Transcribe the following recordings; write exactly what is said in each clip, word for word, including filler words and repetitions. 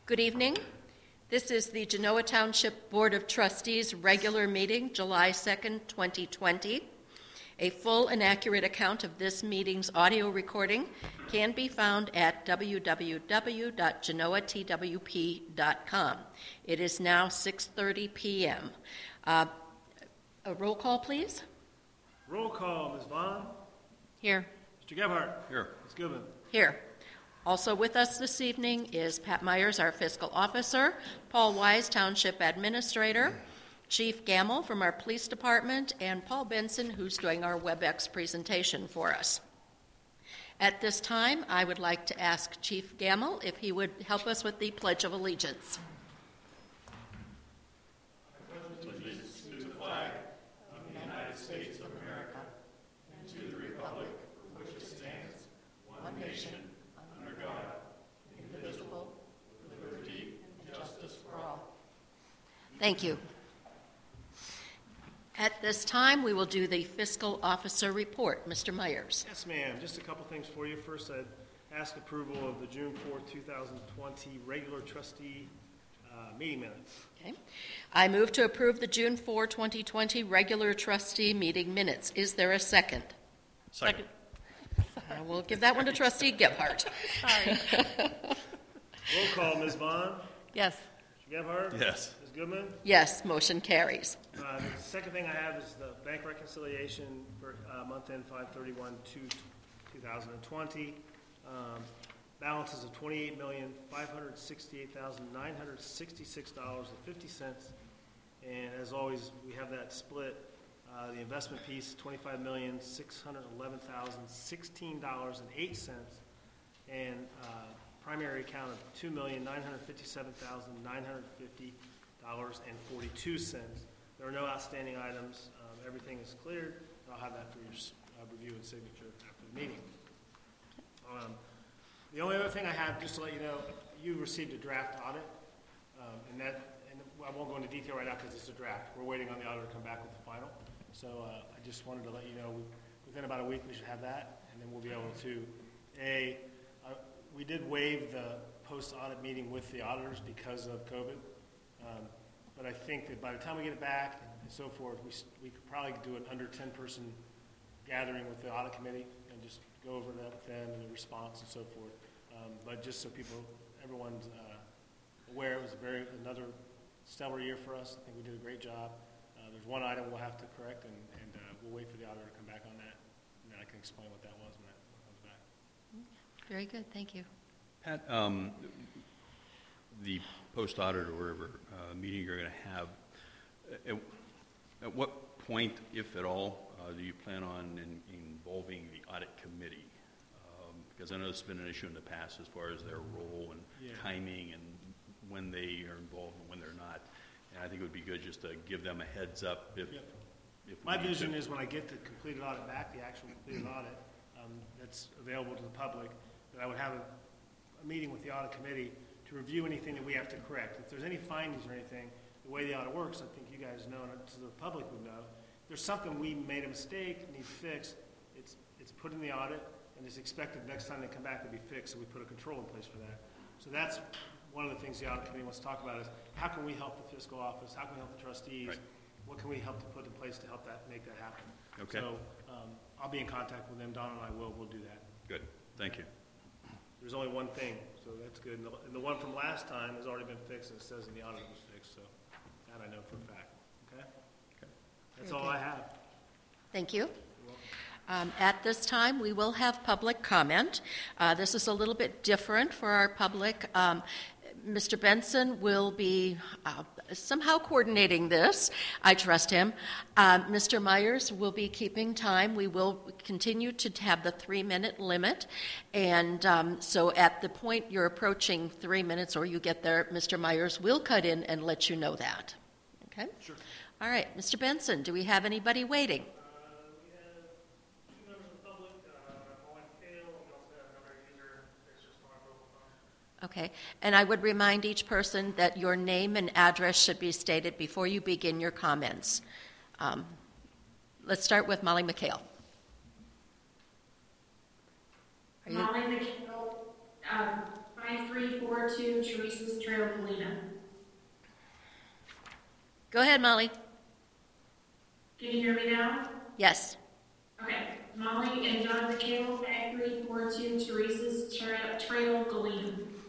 Good evening. This is the Genoa Township Board of Trustees regular meeting, July second, twenty twenty. A full and accurate account of this meeting's audio recording can be found at w w w dot genoa t w p dot com. It is now six thirty p.m. Uh, a roll call, please. Roll call, Miz Vaughn. Here. Mister Gebhardt. Here. Miz Goodman. Here. Also with us this evening is Pat Myers, our fiscal officer, Paul Wise, Township Administrator, Chief Gamble from our police department, and Paul Benson, who's doing our WebEx presentation for us. At this time, I would like to ask Chief Gamble if he would help us with the Pledge of Allegiance. I pledge allegiance to the flag of the United States of America and to the republic for which it stands, one nation, under God, indivisible, with liberty and justice for all. Thank you. At this time, we will do the fiscal officer report. Mister Myers. Yes, ma'am. Just a couple things for you. First, I'd ask approval of the June fourth, two thousand twenty regular trustee uh, meeting minutes. Okay. I move to approve the June fourth, twenty twenty regular trustee meeting minutes. Is there a second? Second. I will give that one to Trustee Gebhardt. Sorry. Roll call, Miz Vaughn. Yes. Mister Gebhardt. Yes. Miz Goodman. Yes, motion carries. Uh, the second thing I have is the bank reconciliation for uh, month end five thirty-one two thousand twenty. Um, balances of twenty-eight million five hundred sixty-eight thousand nine hundred sixty-six dollars and fifty cents. And as always, we have that split. Uh, the investment piece, twenty-five million six hundred eleven thousand sixteen dollars and eight cents. And uh, primary account of two million nine hundred fifty-seven thousand nine hundred fifty dollars and forty-two cents. There are no outstanding items. Um, everything is cleared. I'll have that for your uh, review and signature after the meeting. Um, the only other thing I have, just to let you know, you received a draft audit, um, and that, and I won't go into detail right now because it's a draft. We're waiting on the auditor to come back with the final. So uh, I just wanted to let you know, we, within about a week we should have that, and then we'll be able to, A, uh, we did waive the post-audit meeting with the auditors because of COVID. Um, but I think that by the time we get it back and so forth, we, we could probably do an under ten person gathering with the audit committee and just go over that with them and the response and so forth. Um, but just so people, everyone's uh, aware, it was a very another stellar year for us. I think we did a great job. Uh, there's one item we'll have to correct, and, and uh, we'll wait for the auditor to come back on that, and then I can explain what that was when it comes back. Very good. Thank you. Pat, um, the post-audit or whatever uh, meeting you're going to have, at, at what point, if at all, uh, do you plan on in, involving the audit committee? Um, because I know this has been an issue in the past as far as their role and yeah. timing and when they are involved and when they're not. And I think it would be good just to give them a heads up. If, yep. if My vision to. is when I get the completed audit back, the actual completed audit um, that's available to the public, that I would have a, a meeting with the audit committee to review anything that we have to correct. If there's any findings or anything, the way the audit works, I think you guys know, and so the public would know, if there's something we made a mistake, need fixed, it's it's put in the audit, and it's expected next time they come back to be fixed, so we put a control in place for that. So that's one of the things the audit committee wants to talk about is how can we help the fiscal office, how can we help the trustees, right. What can we help to put in place to help that make that happen? Okay. So um, I'll be in contact with them. Don and I will. We'll do that. Good. Thank you. There's only one thing, so that's good. And the, and the one from last time has already been fixed, and it says in the audit it was fixed, so that I know for a fact. Okay? Okay. That's Very all good. I have. Thank you. Um, at this time, we will have public comment. Uh, this is a little bit different for our public. Um, Mister Benson will be uh, somehow coordinating this. I trust him. Uh, Mister Myers will be keeping time. We will continue to have the three-minute limit. And um, so at the point you're approaching three minutes or you get there, Mister Myers will cut in and let you know that. Okay? Sure. All right. Mister Benson, do we have anybody waiting? Okay, and I would remind each person that your name and address should be stated before you begin your comments. Um, let's start with Molly McHale. Molly McHale, um, my five three four two Teresa's Trail, Galena. Go ahead, Molly. Can you hear me now? Yes. Okay. Molly and John McHale, five three four two Teresa's Trail, Trail Galena.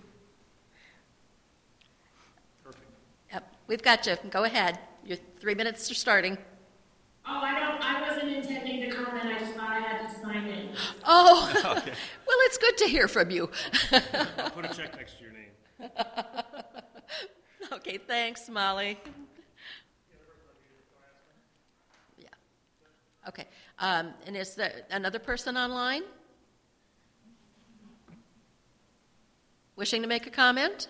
Perfect. Yep, we've got you. Go ahead. Your three minutes are starting. Oh, I don't, I wasn't intending to comment. I just thought I had to sign in. Oh, Okay. well, it's good to hear from you. I'll put a check next to your name. Okay, thanks, Molly. Yeah. Okay. Um, and is there another person online wishing to make a comment?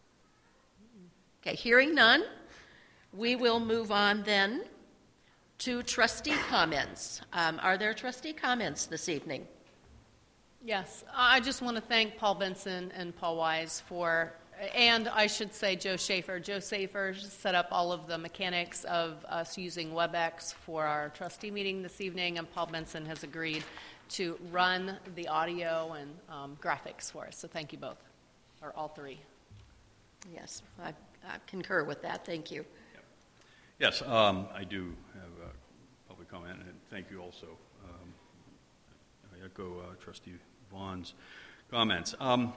Okay, hearing none, we will move on then to trustee comments. Um, are there trustee comments this evening? Yes, I just want to thank Paul Benson and Paul Wise for, and I should say Joe Schaefer. Joe Schaefer set up all of the mechanics of us using WebEx for our trustee meeting this evening, and Paul Benson has agreed to run the audio and um, graphics for us. So thank you both, or all three. Yes, I, I concur with that. Thank you. Yes, um, I do have a public comment, and thank you also. Um, I echo uh, Trustee Vaughn's comments. Um,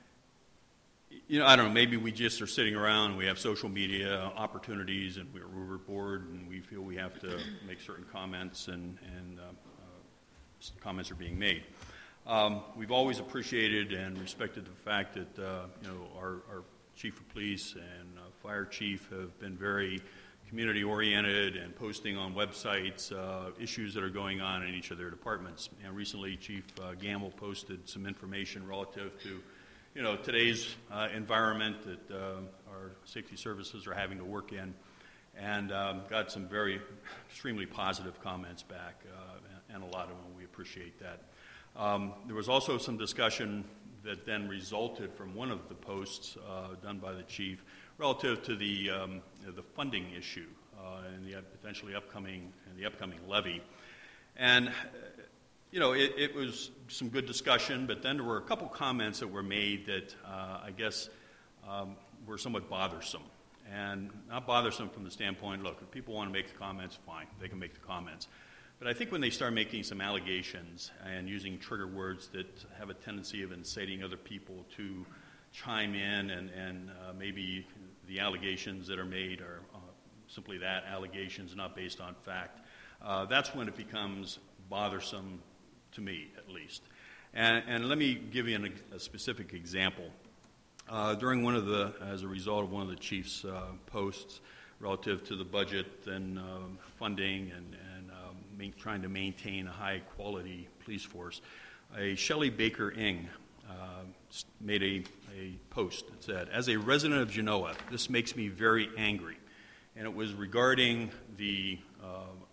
you know, I don't know, maybe we just are sitting around and we have social media opportunities and we're, we're bored and we feel we have to make certain comments and, and uh, uh, comments are being made. Um, we've always appreciated and respected the fact that, uh, you know, our, our chief of police and uh, fire chief have been very community-oriented and posting on websites uh, issues that are going on in each of their departments. And recently, Chief uh, Gamble posted some information relative to, you know, today's uh, environment that uh, our safety services are having to work in, and um, got some very extremely positive comments back, uh, and a lot of them. We appreciate that. Um, there was also some discussion that then resulted from one of the posts uh, done by the chief relative to the um, the funding issue uh, and the potentially upcoming and the upcoming levy, and uh, you know it, it was some good discussion. But then there were a couple comments that were made that uh, I guess um, were somewhat bothersome, and not bothersome from the standpoint. Look, if people want to make the comments, fine, they can make the comments. But I think when they start making some allegations and using trigger words that have a tendency of inciting other people to chime in, and, and uh, maybe the allegations that are made are uh, simply that, allegations not based on fact, uh, that's when it becomes bothersome to me, at least. And, and let me give you an, a specific example. Uh, during one of the, as a result of one of the chief's uh, posts relative to the budget and um, funding and, and um, main, trying to maintain a high-quality police force, a Shelley Baker Ing uh, made a, a post that said, "As a resident of Genoa, this makes me very angry." And it was regarding the uh,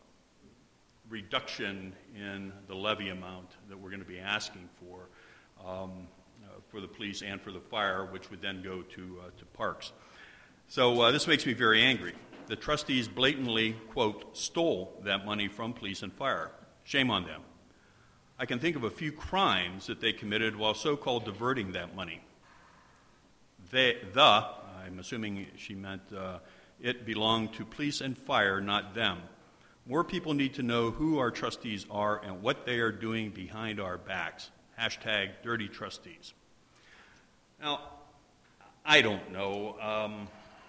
reduction in the levy amount that we're going to be asking for um, uh, for the police and for the fire, which would then go to, uh, to parks. So uh, this makes me very angry. The trustees blatantly, quote, stole that money from police and fire. Shame on them. I can think of a few crimes that they committed while so-called diverting that money. They, the, I'm assuming she meant uh, it belonged to police and fire, not them. More people need to know who our trustees are and what they are doing behind our backs. Hashtag dirty trustees. Now, I don't know. Um,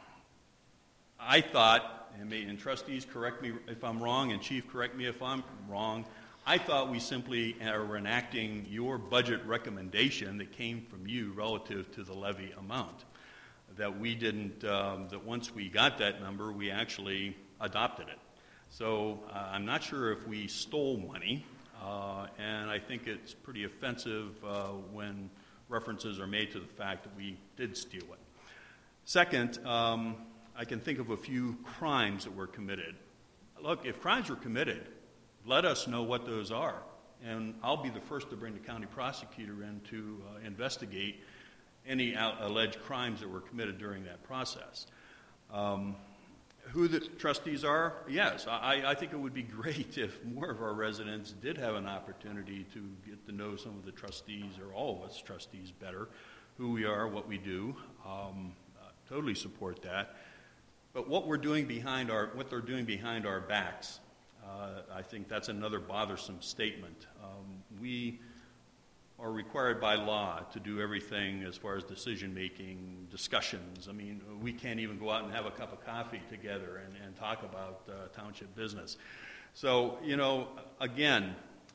I thought, and, may, and trustees correct me if I'm wrong, and chief correct me if I'm wrong, I thought we simply are enacting your budget recommendation that came from you relative to the levy amount. That we didn't, um, that once we got that number, we actually adopted it. So uh, I'm not sure if we stole money, uh, and I think it's pretty offensive uh, when references are made to the fact that we did steal it. Second, um, I can think of a few crimes that were committed. Look, if crimes were committed, let us know what those are, and I'll be the first to bring the county prosecutor in to uh, investigate any out- alleged crimes that were committed during that process. Um, who the trustees are? Yes, I, I think it would be great if more of our residents did have an opportunity to get to know some of the trustees, or all of us trustees, better, who we are, what we do. Um, uh, totally support that. But what we're doing behind our, what they're doing behind our backs, uh, I think that's another bothersome statement. Um, we are required by law to do everything as far as decision-making, discussions. I mean, we can't even go out and have a cup of coffee together and, and talk about uh, township business. So, you know, again,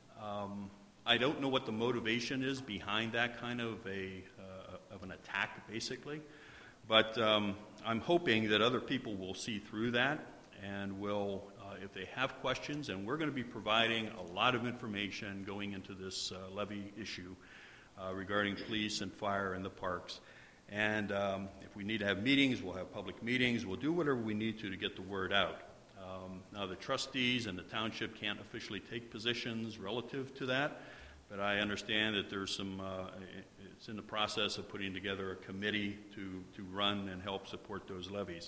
um, I don't know what the motivation is behind that kind of a uh, of an attack, basically. But um, I'm hoping that other people will see through that and will, uh, if they have questions, and we're going to be providing a lot of information going into this uh, levy issue uh, regarding police and fire in the parks. And um, if we need to have meetings, we'll have public meetings. We'll do whatever we need to to get the word out. Um, now, the trustees and the township can't officially take positions relative to that, but I understand that there's some, uh, it's in the process of putting together a committee to, to run and help support those levies.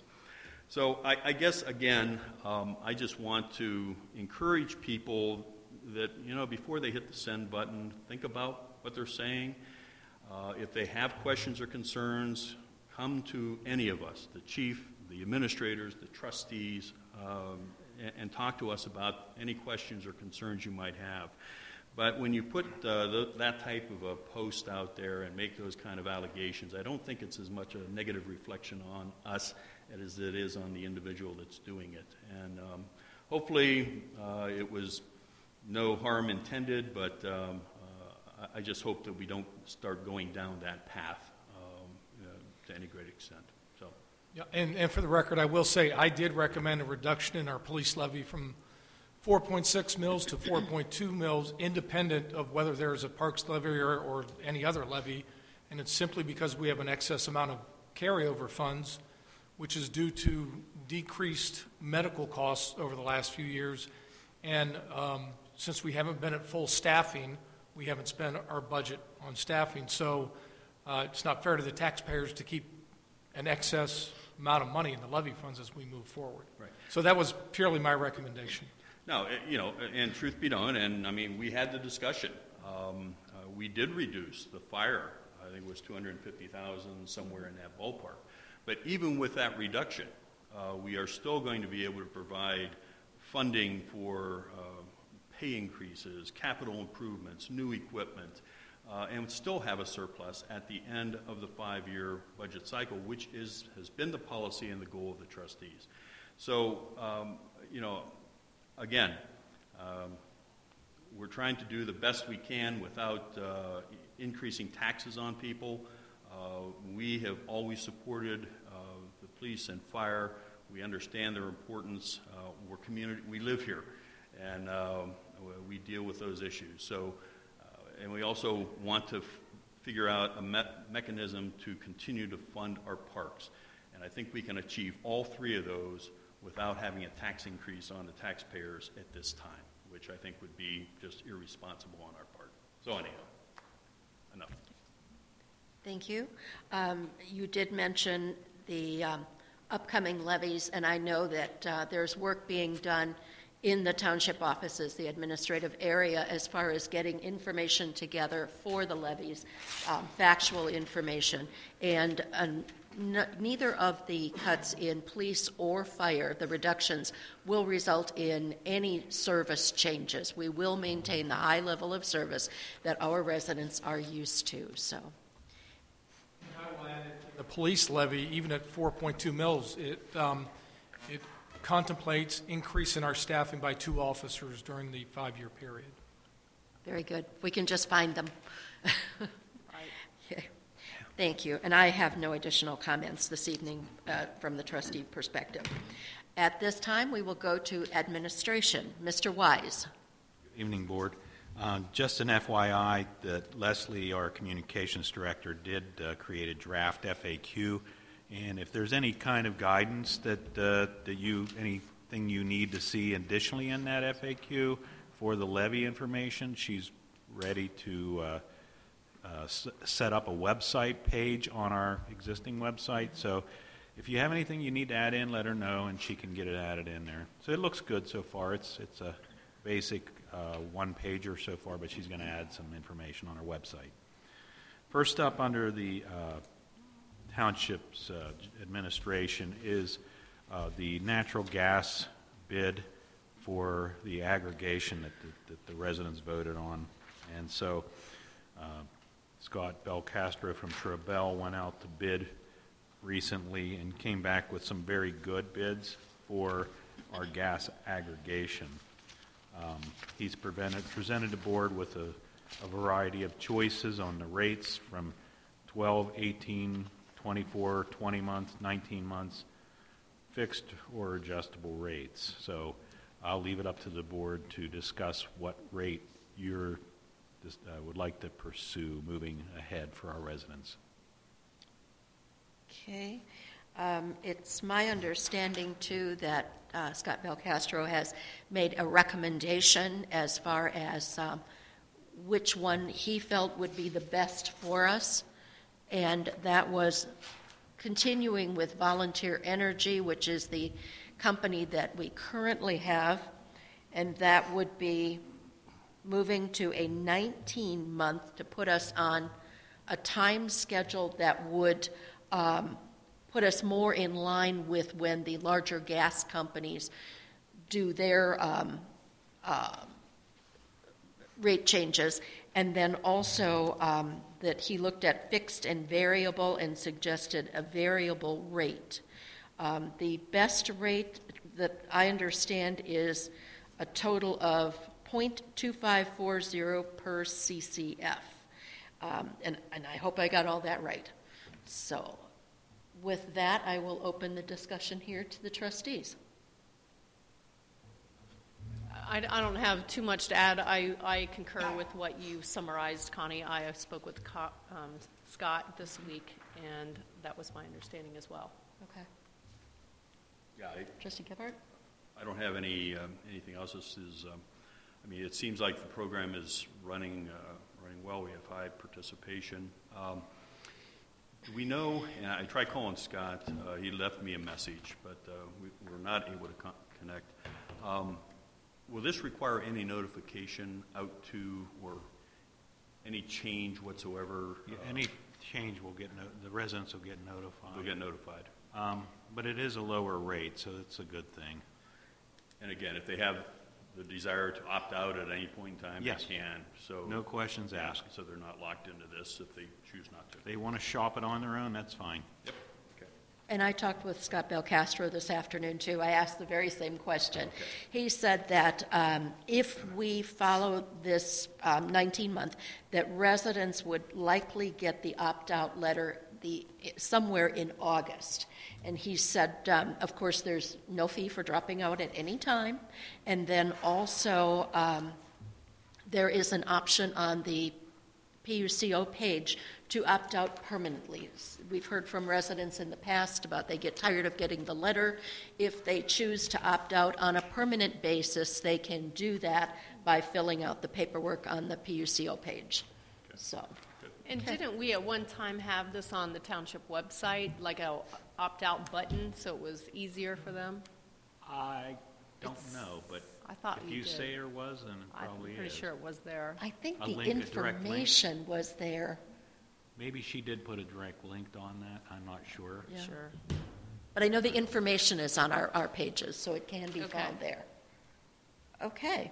So I, I guess, again, um, I just want to encourage people that, you know, before they hit the send button, think about what they're saying. Uh, if they have questions or concerns, come to any of us, the chief, the administrators, the trustees, um, and, and talk to us about any questions or concerns you might have. But when you put uh, the, that type of a post out there and make those kind of allegations, I don't think it's as much a negative reflection on us as it is on the individual that's doing it. And um, hopefully uh, it was no harm intended, but um, uh, I just hope that we don't start going down that path um, uh, to any great extent. So, yeah, and, and for the record, I will say I did recommend a reduction in our police levy from four point six mils to four point two mils, independent of whether there is a parks levy or, or any other levy, and it's simply because we have an excess amount of carryover funds, which is due to decreased medical costs over the last few years, and um, since we haven't been at full staffing, we haven't spent our budget on staffing, so uh, it's not fair to the taxpayers to keep an excess amount of money in the levy funds as we move forward. Right. So that was purely my recommendation. No, you know, and truth be known, and I mean, we had the discussion. Um, uh, we did reduce the fire. I think it was two hundred fifty thousand, somewhere in that ballpark. But even with that reduction, uh, we are still going to be able to provide funding for uh, pay increases, capital improvements, new equipment, uh, and still have a surplus at the end of the five-year budget cycle, which is has been the policy and the goal of the trustees. So, um, you know, again, um, we're trying to do the best we can without uh, increasing taxes on people. Uh, we have always supported uh, the police and fire. We understand their importance. Uh, we're community. We live here, and uh, we deal with those issues. So, uh, and we also want to f- figure out a me- mechanism to continue to fund our parks. And I think we can achieve all three of those without having a tax increase on the taxpayers at this time, which I think would be just irresponsible on our part. So anyhow, enough. Thank you. Um, you did mention the um, upcoming levies, and I know that uh, there's work being done in the township offices, the administrative area, as far as getting information together for the levies, um, factual information, and um, n- neither of the cuts in police or fire, the reductions, will result in any service changes. We will maintain the high level of service that our residents are used to. So. The police levy, even at four point two mils, it um, it contemplates increasing our staffing by two officers during the five-year period. Very good. We can just find them. Okay. Thank you. And I have no additional comments this evening uh, from the trustee perspective. At this time, we will go to administration. Mister Wise. Good evening, Board. Uh, just an F Y I that Leslie, our communications director, did uh, create a draft F A Q, and if there's any kind of guidance that uh, that you anything you need to see additionally in that F A Q for the levy information, she's ready to uh, uh, s- set up a website page on our existing website. So if you have anything you need to add in, let her know, and she can get it added in there. So it looks good so far. It's it's a basic uh, one pager so far, but she's going to add some information on our website. First up under the uh, township's uh, administration is uh, the natural gas bid for the aggregation that the, that the residents voted on. And so uh, Scott Belcastro from Trebell went out to bid recently and came back with some very good bids for our gas aggregation. Um, he's prevented, presented the board with a, a variety of choices on the rates from twelve, eighteen, twenty-four, twenty months, nineteen months, fixed or adjustable rates. So I'll leave it up to the board to discuss what rate you uh, would like to pursue moving ahead for our residents. Okay. Um, it's my understanding, too, that uh, Scott Belcastro has made a recommendation as far as um, which one he felt would be the best for us, and that was continuing with Volunteer Energy, which is the company that we currently have, and that would be moving to a nineteen month to put us on a time schedule that would um, put us more in line with when the larger gas companies do their um, uh, rate changes, and then also um, that he looked at fixed and variable and suggested a variable rate. Um, the best rate that I understand is a total of zero point two five four zero per C C F. Um, and, and I hope I got all that right. So with that, I will open the discussion here to the trustees. I, I don't have too much to add. I, I concur with what you summarized, Connie. I spoke with Co- um, Scott this week, and that was my understanding as well. Okay. Yeah, I, Trustee Gebhardt? I don't have any um, anything else. This is, um, I mean, it seems like the program is running uh, running well. We have high participation. Um, we know, and I tried calling Scott. Uh, he left me a message, but uh, we, we're not able to con- connect. Um, will this require any notification out to, or any change whatsoever? Yeah, uh, any change will get no- the residents will get notified. They'll get notified. Um, but it is a lower rate, so it's a good thing. And again, if they have the desire to opt out at any point in time, Yes. they can. So No questions yeah, asked. So they're not locked into this if they choose not to. If they want to shop it on their own, that's fine. Yep. Okay. And I talked with Scott Belcastro this afternoon, too. I asked the very same question. Okay. He said that um, if we follow this um, nineteen month, that residents would likely get the opt-out letter the somewhere in August. And he said, um, of course, there's no fee for dropping out at any time. And then also um, there is an option on the P U C O page to opt out permanently. We've heard from residents in the past about they get tired of getting the letter. If they choose to opt out on a permanent basis, they can do that by filling out the paperwork on the P U C O page. Okay. So. And Okay. didn't we at one time have this on the township website, like a opt-out button, so it was easier for them? I don't It's- know, but I thought if you you did. say there was, then it probably I'm pretty is. sure it was there. I think A the link, a direct link? information was there, Maybe she did put a direct link on that. I'm not sure. Yeah. Sure. but I know the information is on our, our pages, so it can be Okay. found there. Okay.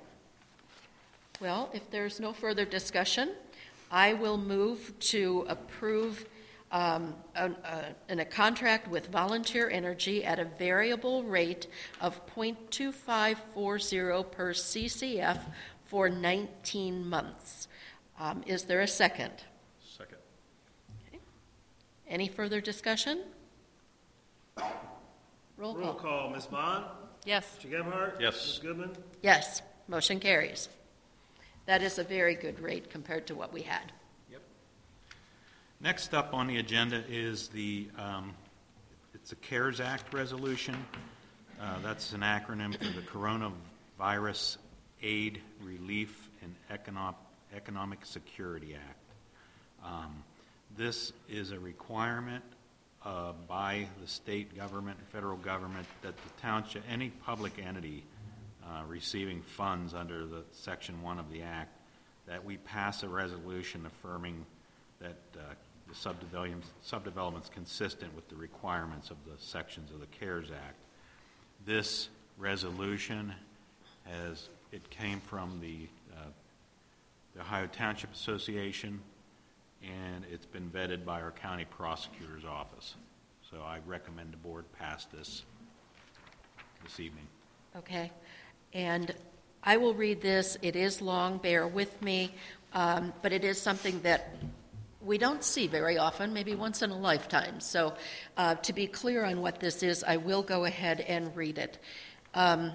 Well, if there's no further discussion, I will move to approve um, a, a, in a contract with Volunteer Energy at a variable rate of zero point two five four zero per C C F for nineteen months. Um, is there a second? Second. Any further discussion? Roll Roll call. call, Miz Vaughn? Yes. Mister Gebhardt? Yes. Miz Goodman? Yes, motion carries. That is a very good rate compared to what we had. Yep. Next up on the agenda is the, um, it's a CARES Act resolution. Uh, that's an acronym for the Coronavirus Aid, Relief, and Economic, Economic Security Act. Um, this is a requirement uh, by the state government and federal government that the township, any public entity uh, receiving funds under the Section one of the Act, that we pass a resolution affirming that uh, the subdevelopment, subdevelopment's consistent with the requirements of the sections of the CARES Act. This resolution has, it came from the, uh, the Ohio Township Association, and it's been vetted by our county prosecutor's office. So I recommend the board pass this this evening. Okay. And I will read this. It is long, bear with me, um, but it is something that we don't see very often, maybe once in a lifetime. So uh, to be clear on what this is, I will go ahead and read it. Um,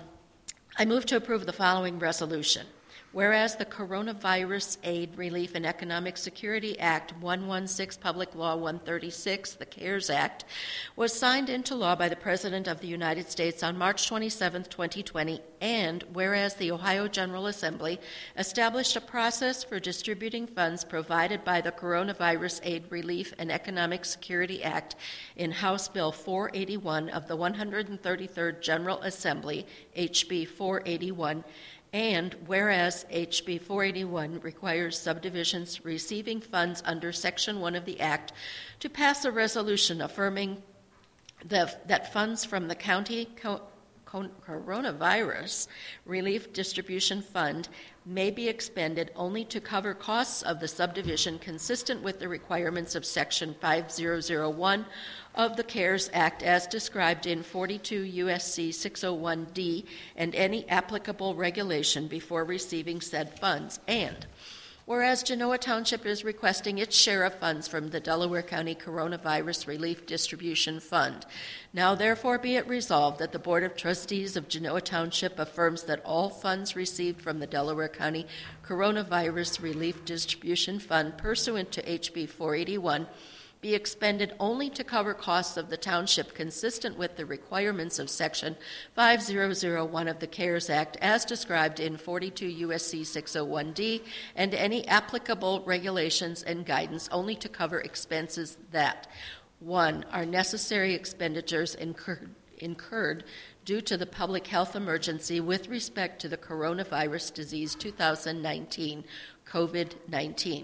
I move to approve the following resolution. Whereas the Coronavirus Aid, Relief, and Economic Security Act one sixteen, Public Law one thirty-six, the CARES Act, was signed into law by the President of the United States on March twenty-seventh, twenty twenty, and whereas the Ohio General Assembly established a process for distributing funds provided by the Coronavirus Aid, Relief, and Economic Security Act in House Bill four eighty-one of the one hundred thirty-third General Assembly, H B four eighty-one, and whereas H B four eighty-one requires subdivisions receiving funds under Section one of the Act to pass a resolution affirming the, that funds from the County Co- Co- Coronavirus Relief Distribution Fund may be expended only to cover costs of the subdivision consistent with the requirements of Section five thousand one of the CARES Act as described in forty-two U S C six oh one D and any applicable regulation before receiving said funds. And whereas Genoa Township is requesting its share of funds from the Delaware County Coronavirus Relief Distribution Fund, now therefore be it resolved that the Board of Trustees of Genoa Township affirms that all funds received from the Delaware County Coronavirus Relief Distribution Fund pursuant to H B four eighty-one be expended only to cover costs of the township consistent with the requirements of Section five thousand one of the CARES Act as described in forty-two U S C six oh one D and any applicable regulations and guidance only to cover expenses that, one, are necessary expenditures incurred, incurred due to the public health emergency with respect to the coronavirus disease two thousand nineteen, COVID nineteen.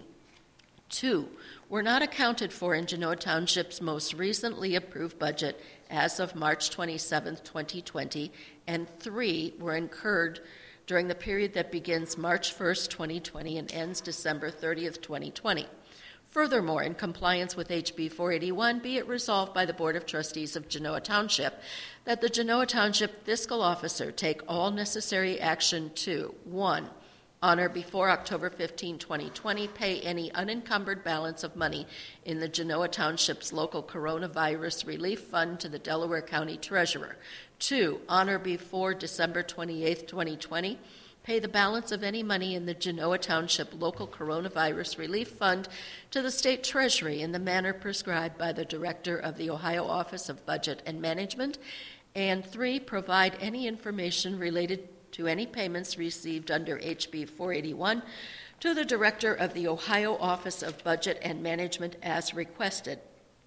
Two, were not accounted for in Genoa Township's most recently approved budget as of March twenty-seventh, twenty twenty, and three, were incurred during the period that begins March first, twenty twenty, and ends December thirtieth, twenty twenty. Furthermore, in compliance with H B four eighty-one, be it resolved by the Board of Trustees of Genoa Township that the Genoa Township Fiscal Officer take all necessary action to, one, honor before October fifteenth, twenty twenty, pay any unencumbered balance of money in the Genoa Township's local coronavirus relief fund to the Delaware County Treasurer. Two, honor before December twenty-eighth, twenty twenty, pay the balance of any money in the Genoa Township local coronavirus relief fund to the state treasury in the manner prescribed by the Director of the Ohio Office of Budget and Management. And three, provide any information related to any payments received under H B four eighty-one to the Director of the Ohio Office of Budget and Management as requested.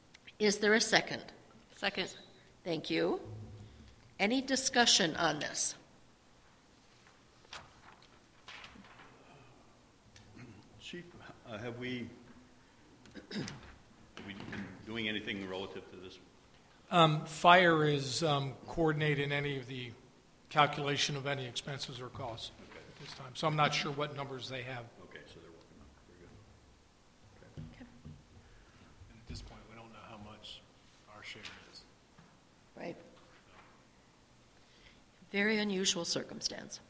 Is there a second? Second. Thank you. Any discussion on this? Chief, uh, have we, have we been doing anything relative to this? Um, fire is um, coordinating any of the calculation of any expenses or costs Okay. at this time. So I'm not sure what numbers they have. Okay, so they're working on it. Very good. And at this point, we don't know how much our share is. Right. Very unusual circumstance.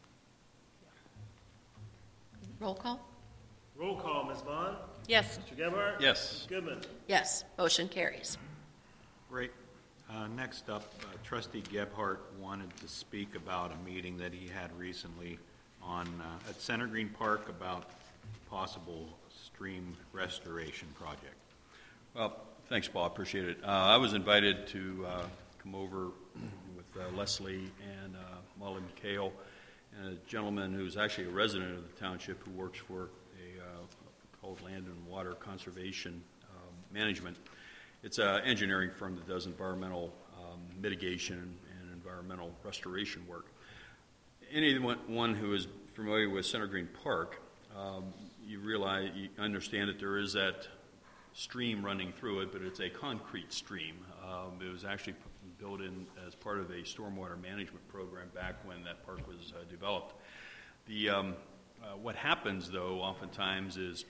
Roll call? Roll call, Miz Vaughn? Yes. Mister Gebhardt? Yes. Miz Goodman? Yes, motion carries. Great. Uh, next up, uh, Trustee Gebhardt wanted to speak about a meeting that he had recently on uh, at Center Green Park about possible stream restoration project. Well, thanks, Paul. Appreciate it. Uh, I was invited to uh, come over with uh, Leslie and uh, Molly McHale and a gentleman who's actually a resident of the township who works for a uh, called Land and Water Conservation um, Management. It's an engineering firm that does environmental um, mitigation and environmental restoration work. Anyone who is familiar with Center Green Park, um, you realize, you understand that there is that stream running through it, but it's a concrete stream. Um, it was actually p- built in as part of a stormwater management program back when that park was uh, developed. The um, uh, what happens, though, oftentimes is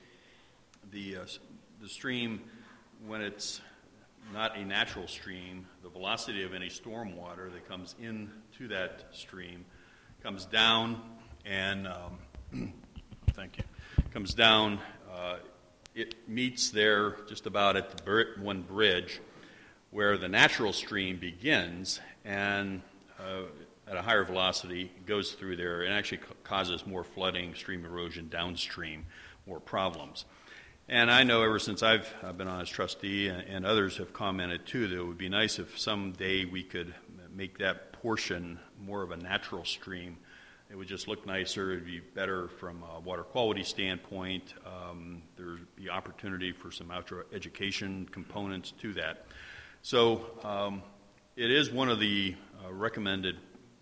the uh, the stream, when it's not a natural stream, the velocity of any stormwater that comes into that stream comes down and um, thank you comes down. Uh, it meets there just about at the br- one bridge where the natural stream begins, and uh, at a higher velocity goes through there and actually ca- causes more flooding, stream erosion downstream, more problems. And I know ever since I've, I've been on as trustee, and, and others have commented too, that it would be nice if someday we could make that portion more of a natural stream. It would just look nicer. It would be better from a water quality standpoint. Um, there would be opportunity for some outdoor education components to that. So um, it is one of the uh, recommended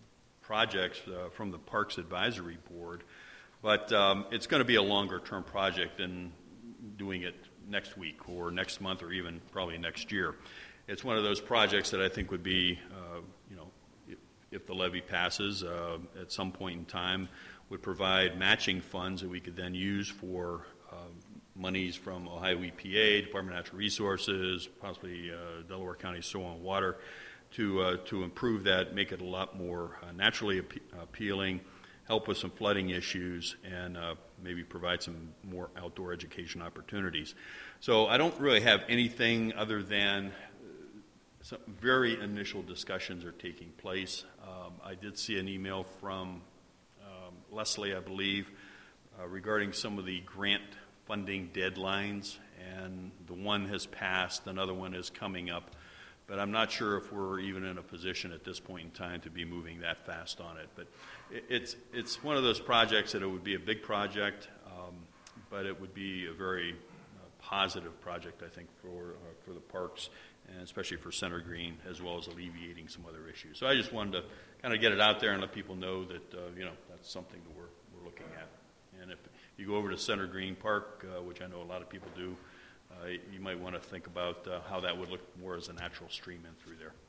projects uh, from the Parks Advisory Board, but um, it's going to be a longer-term project than doing it next week or next month or even probably next year. It's one of those projects that I think would be, uh, you know, if, if the levy passes uh, at some point in time, would provide matching funds that we could then use for uh, monies from Ohio E P A, Department of Natural Resources, possibly uh, Delaware County Soil and Water, to uh, to improve that, make it a lot more uh, naturally ap- appealing, help with some flooding issues, and uh, maybe provide some more outdoor education opportunities. So I don't really have anything other than uh, some very initial discussions are taking place. Um, I did see an email from um, Leslie, I believe, uh, regarding some of the grant funding deadlines, and the one has passed, another one is coming up. But I'm not sure if we're even in a position at this point in time to be moving that fast on it. But it, it's it's one of those projects that it would be a big project, um, but it would be a very uh, positive project, I think, for uh, for the parks, and especially for Center Green, as well as alleviating some other issues. So I just wanted to kind of get it out there and let people know that uh, you know that's something that we're we're looking at. And if you go over to Center Green Park, uh, which I know a lot of people do, Uh, you might want to think about uh, how that would look more as a natural stream in through there.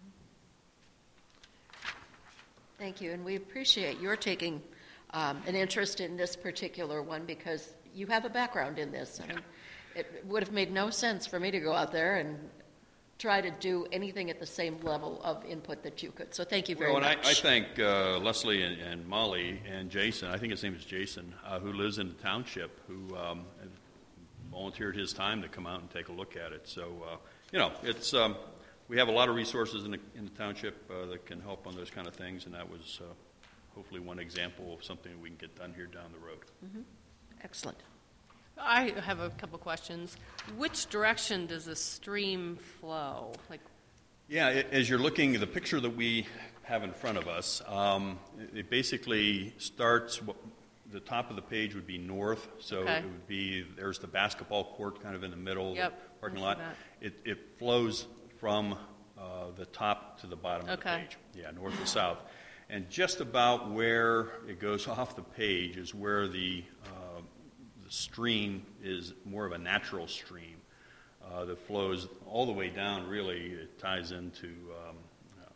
Thank you, and we appreciate your taking um, an interest in this particular one because you have a background in this. I mean, it would have made no sense for me to go out there and try to do anything at the same level of input that you could. So thank you very well, and much. I, I thank uh, Leslie and, and Molly and Jason, I think his name is Jason, uh, who lives in the township, who um, volunteered his time to come out and take a look at it. So, uh, you know, it's um, we have a lot of resources in the, in the township uh, that can help on those kind of things, and that was uh, hopefully one example of something we can get done here down the road. Mm-hmm. Excellent. I have a couple questions. Which direction does the stream flow? Like, yeah, it, as you're looking at the picture that we have in front of us, um, it, it basically starts. The top of the page would be north, so okay. it would be, there's the basketball court kind of in the middle, yep, the parking I lot. It, it flows from uh, the top to the bottom okay. of the page, yeah, north to south. And just about where it goes off the page is where the, uh, the stream is more of a natural stream uh, that flows all the way down, really. It ties into um, uh,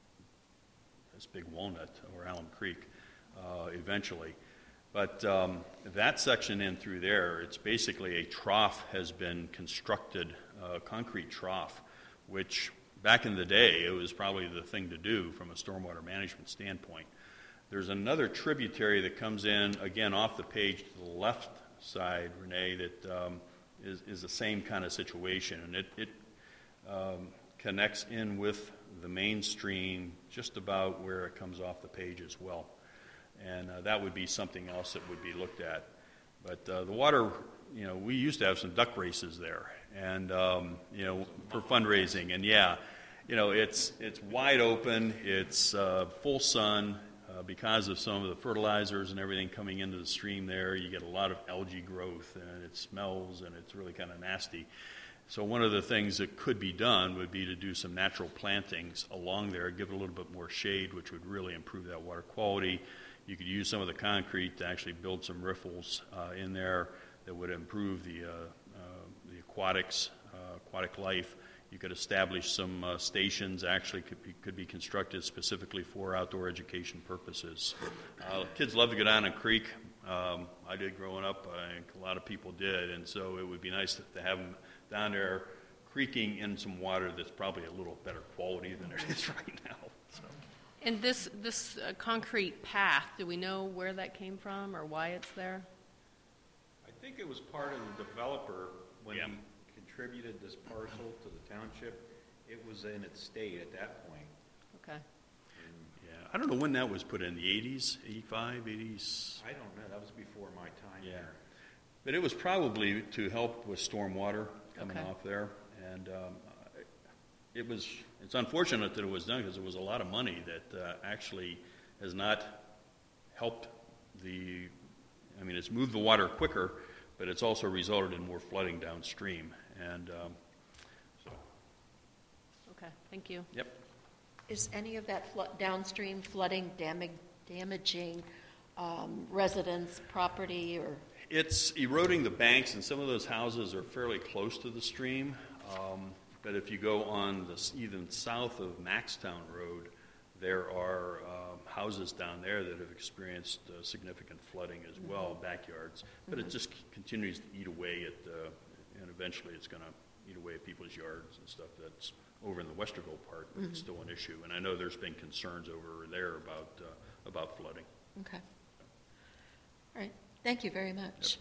this big Walnut or Alum Creek uh, eventually. But um, that section in through there, it's basically a trough has been constructed, a uh, concrete trough, which back in the day, it was probably the thing to do from a stormwater management standpoint. There's another tributary that comes in, again, off the page to the left side, Renee, that um, is, is the same kind of situation. And it, it um, connects in with the main stream just about where it comes off the page as well. And uh, that would be something else that would be looked at. But uh, the water, you know, we used to have some duck races there, and um, you know, for fundraising. And yeah, you know, it's it's wide open, it's uh, full sun uh, because of some of the fertilizers and everything coming into the stream there. You get a lot of algae growth, and it smells, and it's really kind of nasty. So one of the things that could be done would be to do some natural plantings along there, give it a little bit more shade, which would really improve that water quality. You could use some of the concrete to actually build some riffles uh, in there that would improve the, uh, uh, the aquatics, uh, aquatic life. You could establish some uh, stations, actually could be, could be constructed specifically for outdoor education purposes. Uh, kids love to go down a creek. Um, I did growing up. I think a lot of people did, and so it would be nice to, to have them down there creaking in some water that's probably a little better quality than it is right now. So. And this, this uh, concrete path, do we know where that came from or why it's there? I think it was part of the developer when Yeah. he contributed this parcel to the township. It was in its state at that point. Okay. Yeah, I don't know when that was put in, the eighties, eighty-five, eighties? I don't know. That was before my time Yeah. there. But it was probably to help with storm water coming Okay. off there. And um, it was, it's unfortunate that it was done because it was a lot of money that uh, actually has not helped the, I mean, it's moved the water quicker, but it's also resulted in more flooding downstream. And um, so, Okay, thank you. yep. Is any of that flo- downstream flooding damag- damaging um, residents' property or? It's eroding the banks, and some of those houses are fairly close to the stream. Um, but if you go on the s- even south of Maxtown Road, there are um, houses down there that have experienced uh, significant flooding as well, backyards. But it just c- continues to eat away at, uh, and eventually it's going to eat away at people's yards and stuff. That's over in the Westerville part, but it's still an issue. And I know there's been concerns over there about uh, about flooding. Okay. All right. Thank you very much.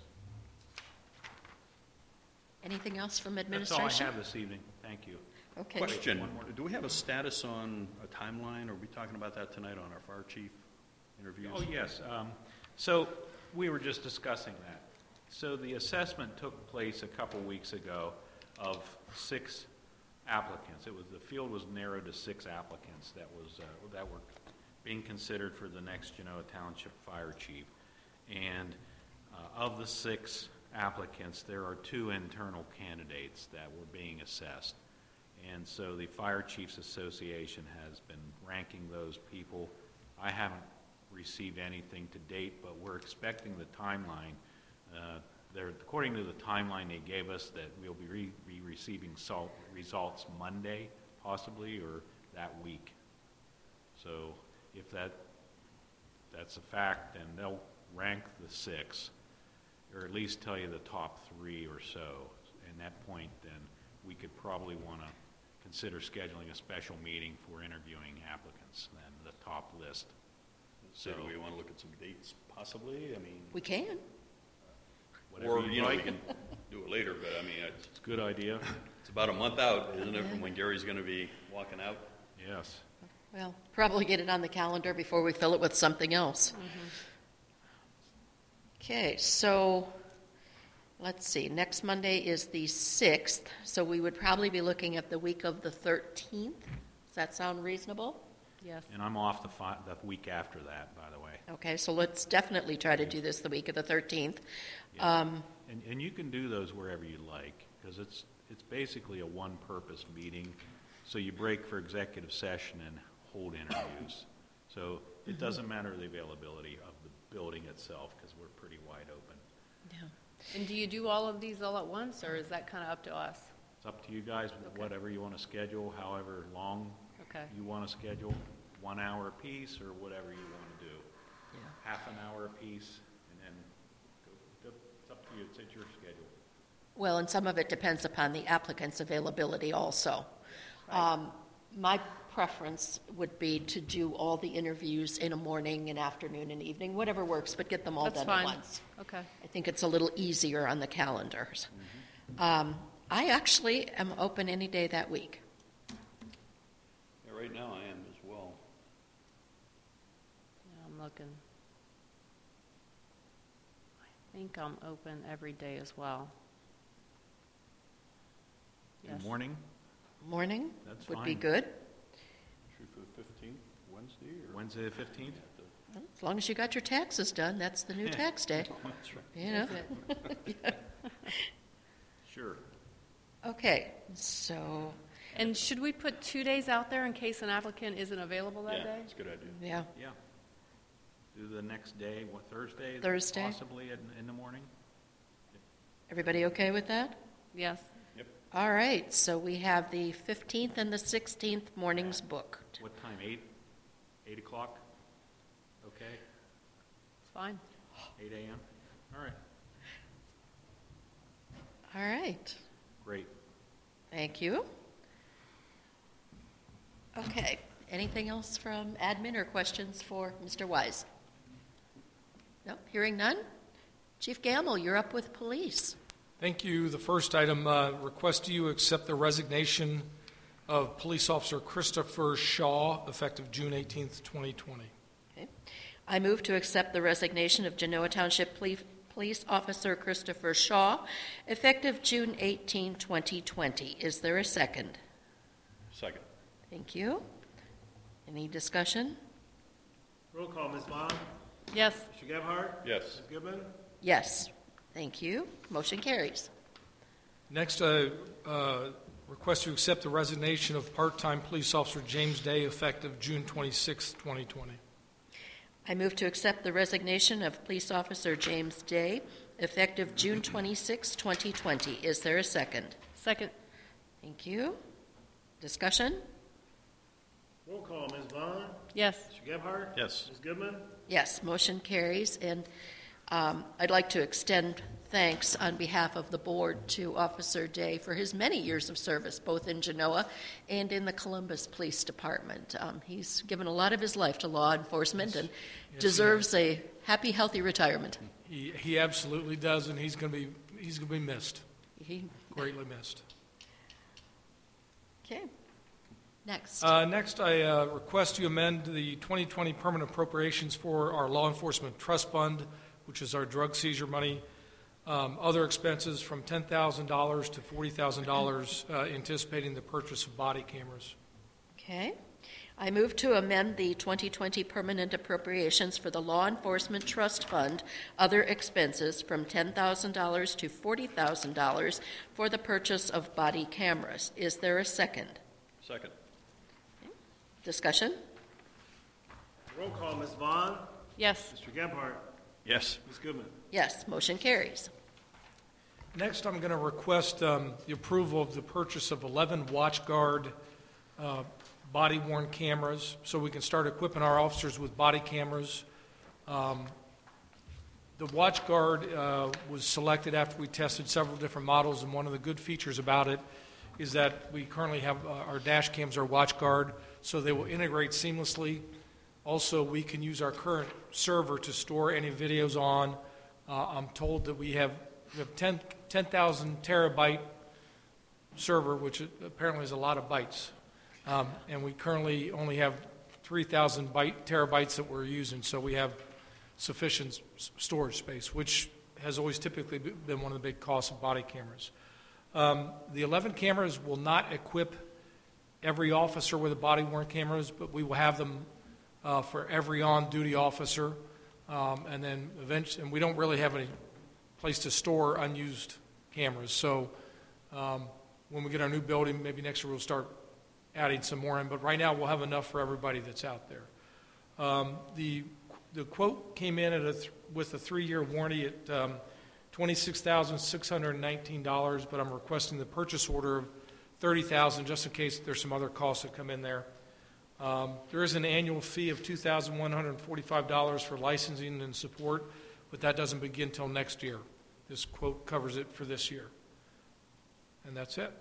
Anything else from That's all I administration? have this evening. Thank you. Okay. Question, One more. do we have a status on a timeline? Are we talking about that tonight on our fire chief interviews? Oh, yes. Um, so we were just discussing that. So the assessment took place a couple weeks ago of six applicants. It was, the field was narrowed to six applicants that was, uh, that were being considered for the next Genoa Township fire chief. And uh, of the six applicants, there are two internal candidates that were being assessed. And so the Fire Chiefs Association has been ranking those people. I haven't received anything to date, but we're expecting the timeline. Uh, they're, according to the timeline they gave us, that we'll be, re- be receiving salt results Monday, possibly, or that week. So if that that's a fact, then they'll rank the six, or at least tell you the top three or so. And that point, then we could probably want to consider scheduling a special meeting for interviewing applicants, then the top list. So do we want to look at some dates possibly? I mean, We can. Whatever or, you'd you know, we like. can do it later, but I mean, it's, It's a good idea. it's about a month out, isn't it, from when Gary's going to be walking out? Yes. Well, probably get it on the calendar before we fill it with something else. Okay, so let's see. Next Monday is the sixth, so we would probably be looking at the week of the thirteenth. Does that sound reasonable? Yes. And I'm off the, fi- the week after that, by the way. Okay, so let's definitely try to do this the week of the thirteenth. Yeah. Um, And, and you can do those wherever you like, because it's, it's basically a one-purpose meeting. So you break for executive session and hold interviews. So it doesn't matter the availability of the building itself, because we're pretty wide open. yeah. And do you do all of these all at once, or is that kind of up to us? It's up to you guys, Okay. whatever you want to schedule, however long Okay. you want to schedule, one hour apiece or whatever you want to do. Yeah. Half an hour apiece, and then go, it's up to you, it's at your schedule. Well, and some of it depends upon the applicant's availability also. Right. Um, my preference would be to do all the interviews in a morning, an afternoon, and evening, whatever works, but get them all That's done fine. at once. Okay. I think it's a little easier on the calendars. Um, I actually am open any day that week. Yeah, right now I am as well. Yeah, I'm looking. I think I'm open every day as well. In Yes. the morning, Morning That's would be fine. good, Shoot for the fifteenth, Wednesday? Or? Wednesday the fifteenth? as long as you got your taxes done. That's the new tax day, That's right. you know. Is it? Sure. Okay, so, And should we put two days out there in case an applicant isn't available that Yeah, day? that's a good idea. yeah, Yeah. Do the next day, what, Thursday? Thursday. Possibly in, in the morning? everybody okay with that? Yes. All right, so we have the fifteenth and the sixteenth mornings booked. What time, eight? eight o'clock? Okay, It's fine. eight a.m.? All right, All right, great. thank you. Okay, anything else from admin or questions for Mister Wise? No, hearing none. Chief Gamble, you're up with police. Thank you. The first item, uh, request you accept the resignation of Police Officer Christopher Shaw, effective June eighteenth, twenty twenty. Okay. I move to accept the resignation of Genoa Township Police Police Officer Christopher Shaw, effective June eighteenth, twenty twenty. Is there a second? Second. Thank you. Any discussion? Roll call, Miz Vaughn. Yes. Mister Gebhardt? Yes. Miz Goodman? Yes. Thank you. Motion carries. Next, I uh, request to accept the resignation of part-time Police Officer James Day, effective June twenty-sixth, twenty twenty. I move to accept the resignation of Police Officer James Day, effective June twenty-sixth, twenty twenty. Is there a second? Second. Thank you. Discussion? Roll call, Miz Vaughn. Yes. Mister Gebhardt? Yes. Miz Goodman? Yes, motion carries. And um, I'd like to extend thanks on behalf of the board to Officer Day for his many years of service, both in Genoa and in the Columbus Police Department. Um, he's given a lot of his life to law enforcement and Yes, deserves a happy, healthy retirement. He, he absolutely does, and he's going to be he's going to be missed, He, greatly missed. okay. Next. Uh, next, I uh, request you amend the twenty twenty permanent appropriations for our law enforcement trust fund, which is our drug seizure money, um, other expenses from ten thousand dollars to forty thousand dollars, uh, anticipating the purchase of body cameras. Okay. I move to amend the twenty twenty permanent appropriations for the Law Enforcement Trust Fund, other expenses, from ten thousand dollars to forty thousand dollars for the purchase of body cameras. Is there a second? Second. Discussion? Roll call, Miz Vaughn. Yes. Mister Gebhardt? Yes. Miz Goodman? Yes, motion carries. Next, I'm going to request um, the approval of the purchase of eleven WatchGuard uh, body-worn cameras, so we can start equipping our officers with body cameras. Um, the WatchGuard uh, was selected after we tested several different models, and one of the good features about it is that we currently have uh, our dash cams are WatchGuard, so they will integrate seamlessly. Also, we can use our current server to store any videos on. Uh, I'm told that we have, we have ten thousand terabyte server, which apparently is a lot of bytes. Um, and we currently only have three thousand byte, terabytes that we're using, so we have sufficient s- storage space, which has always typically been one of the big costs of body cameras. Um, the eleven cameras will not equip every officer with a body-worn cameras, but we will have them uh, for every on-duty officer, um, and then eventually, and we don't really have any place to store unused cameras. So um, when we get our new building, maybe next year we'll start adding some more in, but right now we'll have enough for everybody that's out there. Um, the the quote came in at a th- with a three-year warranty at um, twenty-six thousand six hundred nineteen dollars, but I'm requesting the purchase order of thirty thousand dollars just in case there's some other costs that come in there. Um, there is an annual fee of two thousand one hundred forty-five dollars for licensing and support, but that doesn't begin until next year. This quote covers it for this year. And that's it.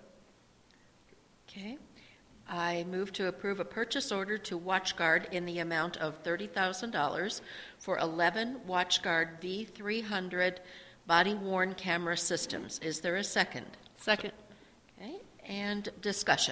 Okay. I move to approve a purchase order to WatchGuard in the amount of thirty thousand dollars for eleven WatchGuard V three hundred body-worn camera systems. Is there a second? Second. Okay. And discussion.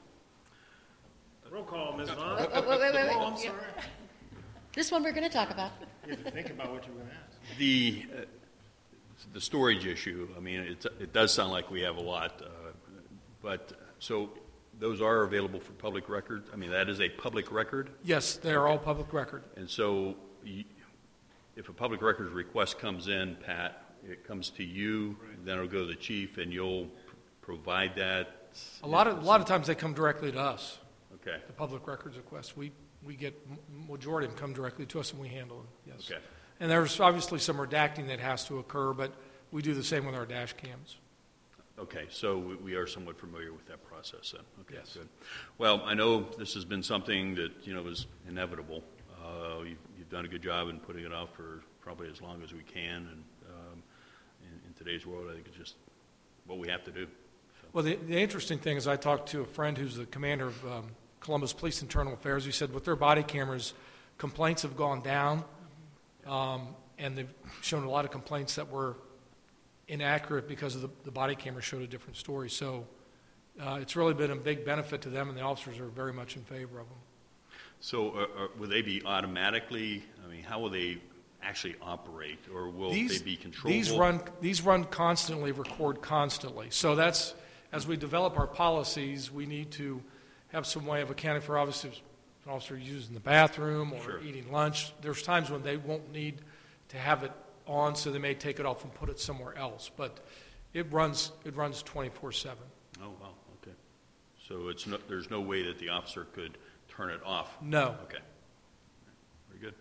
Roll call, Miz Vaughn. Oh, wait, wait, wait, wait. Oh, I'm sorry. This one we're going to talk about. You have to think about what you were going to ask. The, uh, the storage issue, I mean, it's, it does sound like we have a lot, uh, but, so those are available for public record? I mean, that is a public record? Yes, they are all public record. And so you, if a public records request comes in, Pat, it comes to you, then it'll go to the chief, and you'll pr- provide that? A lot of a lot of times they come directly to us. Okay. The public records requests. We we get majority of them come directly to us and we handle them. Yes. Okay. And there's obviously some redacting that has to occur, but we do the same with our dash cams. Okay, so we- we are somewhat familiar with that process then. Okay, Yes. good. Well, I know this has been something that, you know, is inevitable. Uh, you've, you've done a good job in putting it off for probably as long as we can, and um, in, in today's world, I think it's just what we have to do. So. Well, the, the interesting thing is I talked to a friend who's the commander of um, Columbus Police Internal Affairs. He said with their body cameras, complaints have gone down, um, and they've shown a lot of complaints that were inaccurate because of the, the body camera showed a different story. So uh, it's really been a big benefit to them, and the officers are very much in favor of them. So uh, uh, will they be automatically, I mean, how will they actually operate, or will These, they be controllable? these run, these run constantly, record constantly. So that's, as we develop our policies, we need to have some way of accounting for, obviously, if an officer is using the bathroom or Sure. eating lunch. There's times when they won't need to have it on, so they may take it off and put it somewhere else. But it runs it runs twenty-four seven. Oh, wow, okay. So it's no, there's no way that the officer could turn it off? No. Okay. Very good.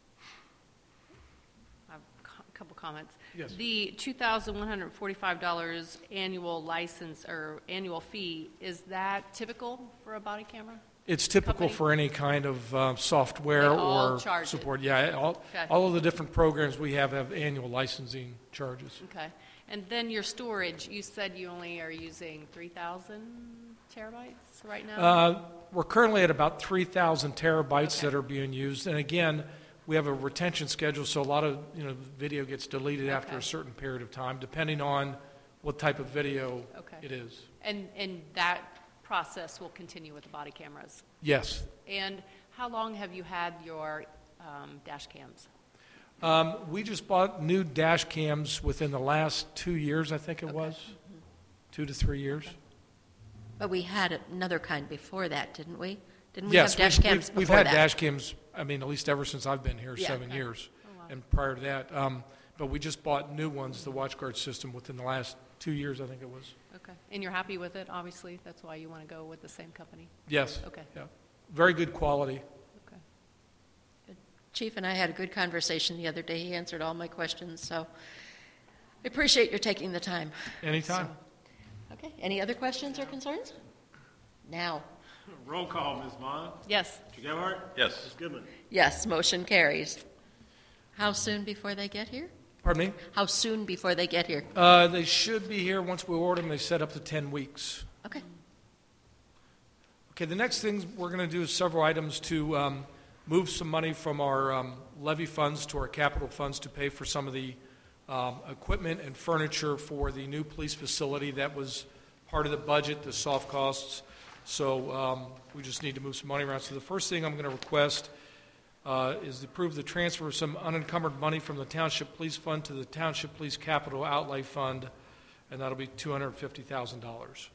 I have a co- couple comments. Yes. The two thousand one hundred forty-five dollars annual license or annual fee, is that typical for a body camera? It's typical Company? for any kind of uh, software They all or charge it. support. Yeah, all, Okay. all of the different programs we have have annual licensing charges. Okay. And then your storage, you said you only are using three thousand terabytes right now? Uh, we're currently at about three thousand terabytes Okay. that are being used. And again, we have a retention schedule, so a lot of you know video gets deleted after Okay. a certain period of time, depending on what type of video Okay. it is. And, and that process will continue with the body cameras? Yes. And how long have you had your um, dash cams? Um, we just bought new dash cams within the last two years, I think it Okay. was. Two to three years. But we had another kind before that, didn't we? Didn't we Yes, have dash we've, cams we've, we've before had that? dash cams, I mean, at least ever since I've been here, Yeah. seven Okay. years. Oh, wow. And prior to that. Um, but we just bought new ones, the WatchGuard system, within the last two years, I think it was. Okay. And you're happy with it, obviously? That's why you want to go with the same company? Yes. Okay. Yeah. Very good quality. Okay. Chief and I had a good conversation the other day. He answered all my questions, so I appreciate your taking the time. Anytime. So, okay, any other questions or concerns? Now, Roll call, Miz Vaughn. Yes. Mister Gebhardt? Yes. Miz Goodman? yes, motion carries. How soon before they get here? Pardon me? How soon before they get here? Uh, they should be here once we order them. They set up to ten weeks. Okay. Okay, the next thing we're going to do is several items to um, move some money from our um, levy funds to our capital funds to pay for some of the um, equipment and furniture for the new police facility that was part of the budget, the soft costs. So um, we just need to move some money around. So the first thing I'm going to request uh, is to approve the transfer of some unencumbered money from the Township Police Fund to the Township Police Capital Outlay Fund, and that'll be two hundred fifty thousand dollars.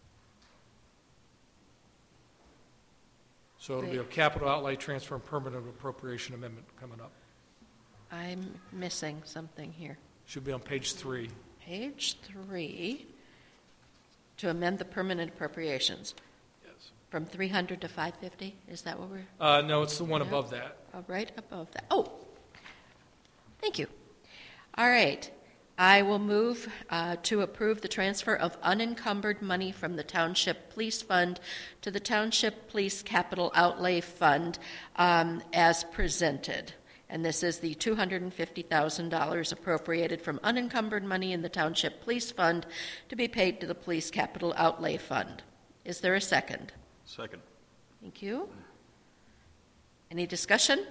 So it'll be a capital outlay transfer and permanent appropriation amendment coming up. I'm missing something here. Should be on page three. Page three, to amend the permanent appropriations Yes. from three hundred to five fifty, is that what we're? Uh, no, it's the one Yeah. above that. Oh, right above that. Oh, thank you. All right. I will move uh, to approve the transfer of unencumbered money from the Township Police Fund to the Township Police Capital Outlay Fund um, as presented. And this is the two hundred fifty thousand dollars appropriated from unencumbered money in the Township Police Fund to be paid to the Police Capital Outlay Fund. Is there a second? Second. Thank you. Any discussion?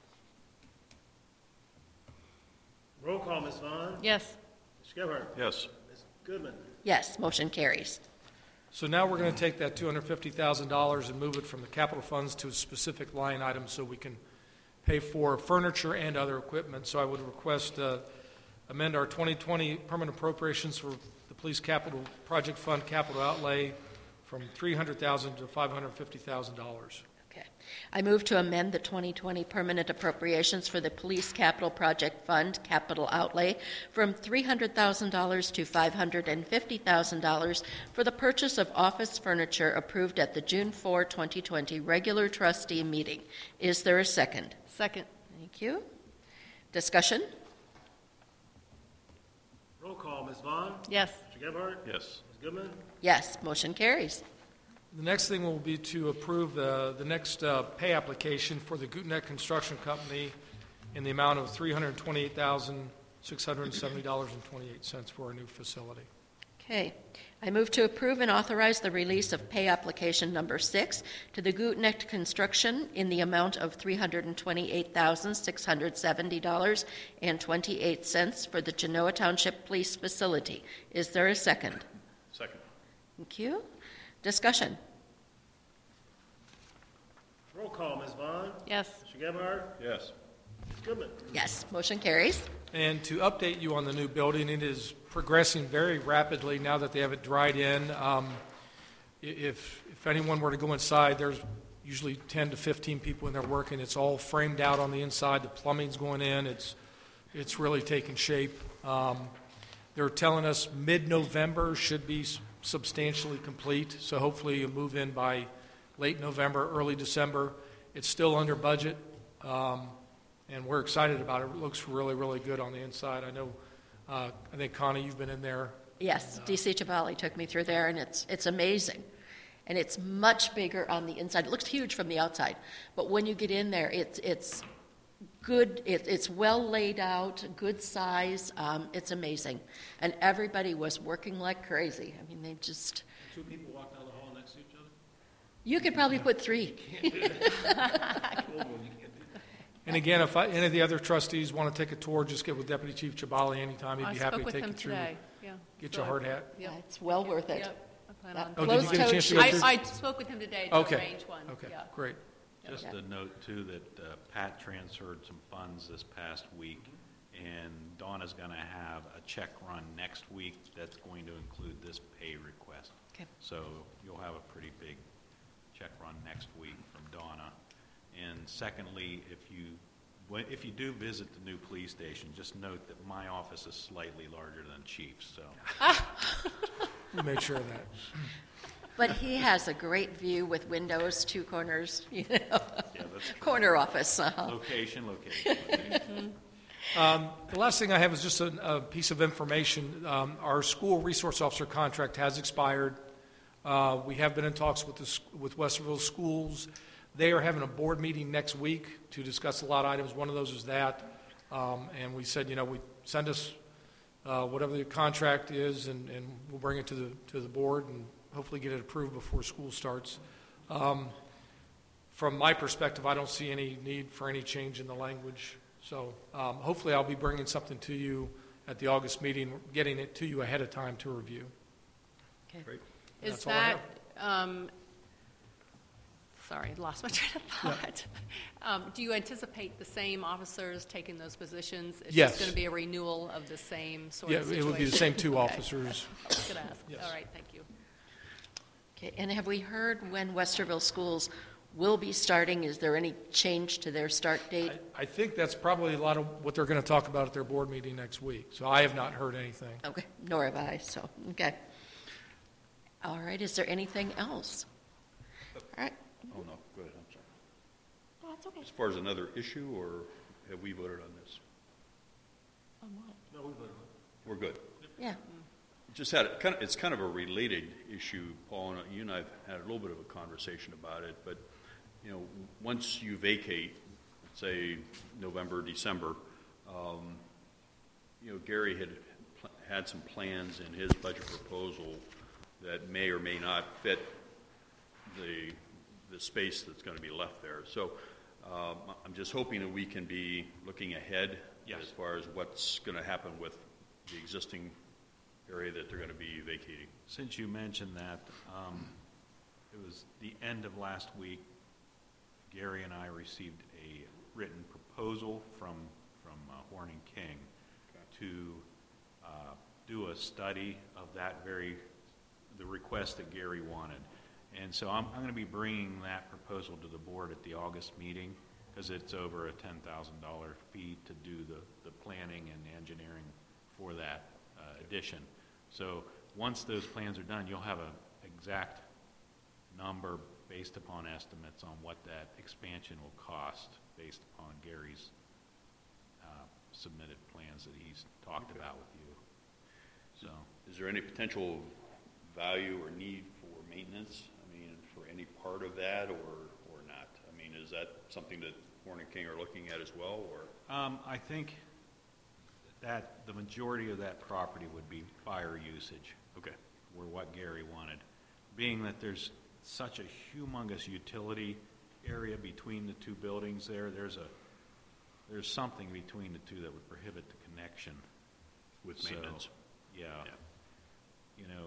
Roll call, Miz Vaughn. Yes. Mister Gebhardt? Yes. Miz Goodman? Yes, motion carries. So now we're going to take that two hundred fifty thousand dollars and move it from the capital funds to a specific line item so we can pay for furniture and other equipment. So I would request uh, amend our twenty twenty permanent appropriations for the Police Capital Project Fund capital outlay from three hundred thousand dollars to five hundred fifty thousand dollars. Okay. I move to amend the twenty twenty permanent appropriations for the Police Capital Project Fund capital outlay from three hundred thousand dollars to five hundred fifty thousand dollars for the purchase of office furniture approved at the June fourth, twenty twenty regular trustee meeting. Is there a second? Second. Thank you. Discussion? Roll call, Miz Vaughn. Yes. Mister Mister Gebhardt? Yes. Miz Goodman? Yes, motion carries. The next thing will be to approve the, the next uh, pay application for the Gooteneck Construction Company in the amount of three hundred twenty-eight thousand six hundred seventy dollars and twenty-eight cents for a new facility. Okay. I move to approve and authorize the release of pay application number six to the Gooteneck Construction in the amount of three hundred twenty-eight thousand six hundred seventy dollars and twenty-eight cents for the Genoa Township Police Facility. Is there a second? Second. Thank you. Discussion. Roll call, Miz Vaughn? Yes. Mister Gebhardt? Yes. Miz Goodman? Yes, motion carries. And to update you on the new building, it is progressing very rapidly now that they have it dried in. Um, i- if, if anyone were to go inside, there's usually ten to fifteen people in there working. It's all framed out on the inside. The plumbing's going in. It's, it's really taking shape. Um, they're telling us mid-November should be s- substantially complete, so hopefully you'll move in by late November, early December. It's still under budget. Um, And we're excited about it. It looks really, really good on the inside. I know, uh, I think, Connie, you've been in there. Yes, D C Chabali took me through there, and it's it's amazing. And it's much bigger on the inside. It looks huge from the outside, but when you get in there, it's it's good. It, it's well laid out, good size. Um, it's amazing, and everybody was working like crazy. I mean, they just. Two people walk down the hall next to each other? You could probably put three. And again, if I, any of the other trustees want to take a tour, just get with Deputy Chief Chabali anytime. He'd I be spoke happy to with take him you through, today. Yeah. get So your I- hard hat. Yep. Yeah, it's well worth it. Yep. I plan That on. Oh, did you get a closed-toed chance to go shoes. through? I, I spoke with him today to Okay. arrange one. Okay, Yeah. great. Just Yeah. a note, too, that uh, Pat transferred some funds this past week, and Donna's going to have a check run next week that's going to include this pay request. Okay. So you'll have a pretty big check run next week from Donna. And secondly, if you when- if you do visit the new police station, just note that my office is slightly larger than Chief's, so. We made sure of that. But he has a great view with windows, two corners, you know, Yeah, that's true. corner office. Uh-huh. Location, location, location. Um, the last thing I have is just a, a piece of information. Um, our school resource officer contract has expired. Uh, we have been in talks with the, s- with Westerville Schools. They are having a board meeting next week to discuss a lot of items. One of those is that. Um, and we said, you know, we send us uh, whatever the contract is, and, and we'll bring it to the to the board and hopefully get it approved before school starts. Um, from my perspective, I don't see any need for any change in the language. So um, hopefully I'll be bringing something to you at the August meeting, getting it to you ahead of time to review. Okay. Great. Is That's all I that, um, sorry, lost my train of thought. Um, do you anticipate the same officers taking those positions? It's Yes. just going to be a renewal of the same sort Yeah, of situation? it would be the same two Okay. officers. I was going to ask. Yes. All right, thank you. Okay, and have we heard when Westerville Schools will be starting? Is there any change to their start date? I, I think that's probably a lot of what they're going to talk about at their board meeting next week. So I have not heard anything. Okay, nor have I, so, okay. All right, is there anything else? All right. Oh, no, go ahead, I'm sorry. Oh, that's okay. As far as another issue, or have we voted on this? On what? No, we voted. We're good. Yeah, Just had, a- kind of, it's kind of a related issue, Paul, and you and I have had a little bit of a conversation about it, but, you know, once you vacate, say, November, December, um, you know, Gary had pl- had some plans in his budget proposal that may or may not fit the, the space that's going to be left there. So um, I'm just hoping that we can be looking ahead Yes. as far as what's going to happen with the existing area that they're going to be vacating. Since you mentioned that, um, it was the end of last week, Gary and I received a written proposal from, from uh, Horning King to uh, do a study of that very, the request that Gary wanted. And so I'm, I'm going to be bringing that proposal to the board at the August meeting, because it's over a ten thousand dollars fee to do the, the planning and engineering for that uh, addition. So once those plans are done, you'll have an exact number based upon estimates on what that expansion will cost based upon Gary's uh, submitted plans that he's talked about with you. So is there any potential value or need for maintenance? I mean, for any part of that, or or not? I mean, is that something that Horn and King are looking at as well, or? Um, I think that the majority of that property would be fire usage. Okay. Were what Gary wanted. Being that there's such a humongous utility area between the two buildings there, there's a there's something between the two that would prohibit the connection. With So, maintenance? Yeah. Yeah. You know,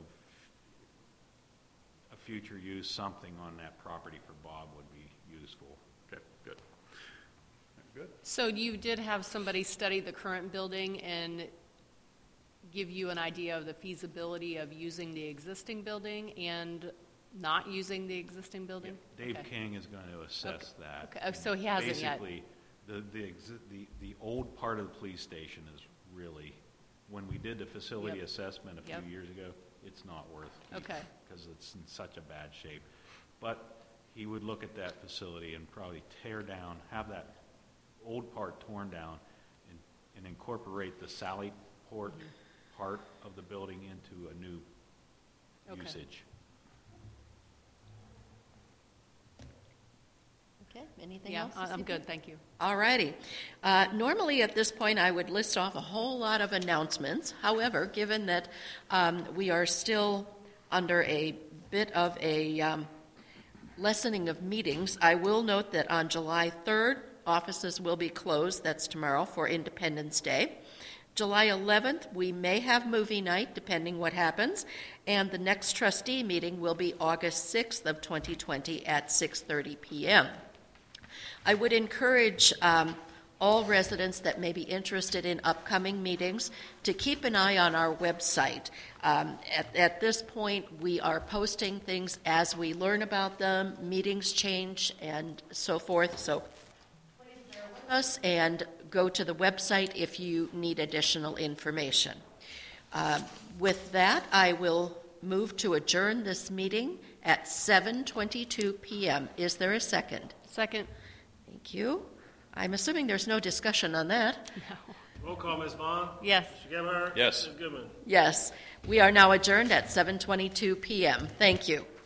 a future use, something on that property for Bob would be useful. Okay, good. Good. So you did have somebody study the current building and give you an idea of the feasibility of using the existing building and not using the existing building? Yeah, Dave Okay. King is going to assess Okay. that. Okay. Oh, so he hasn't yet. Basically, the the, exi- the the old part of the police station is really, when we did the facility Yep. assessment a few Yep. years ago, it's not worth it. Okay. Because it's in such a bad shape. But he would look at that facility and probably tear down, have that old part torn down, and, and incorporate the Sally Port Mm-hmm. part of the building into a new Okay. usage. Okay, anything Yeah, else? I- this I'm evening? good, thank you. All righty. Uh, Normally, at this point, I would list off a whole lot of announcements. However, given that um, we are still under a bit of a um, lessening of meetings, I will note that on July third, offices will be closed. That's tomorrow for Independence Day. July eleventh, we may have movie night, depending what happens, and the next trustee meeting will be August sixth of twenty twenty at six thirty p.m. I would encourage um, all residents that may be interested in upcoming meetings to keep an eye on our website. Um, at, at this point, we are posting things as we learn about them, meetings change, and so forth. So please bear with us and go to the website if you need additional information. Uh, with that, I will move to adjourn this meeting at seven twenty-two p.m. Is there a second? Second. Thank you. I'm assuming there's no discussion on that. Roll call, Miz Vaughn? Yes. Mister Gebhardt? Yes. Miz Goodman? Yes, we are now adjourned at seven twenty-two p.m. Thank you.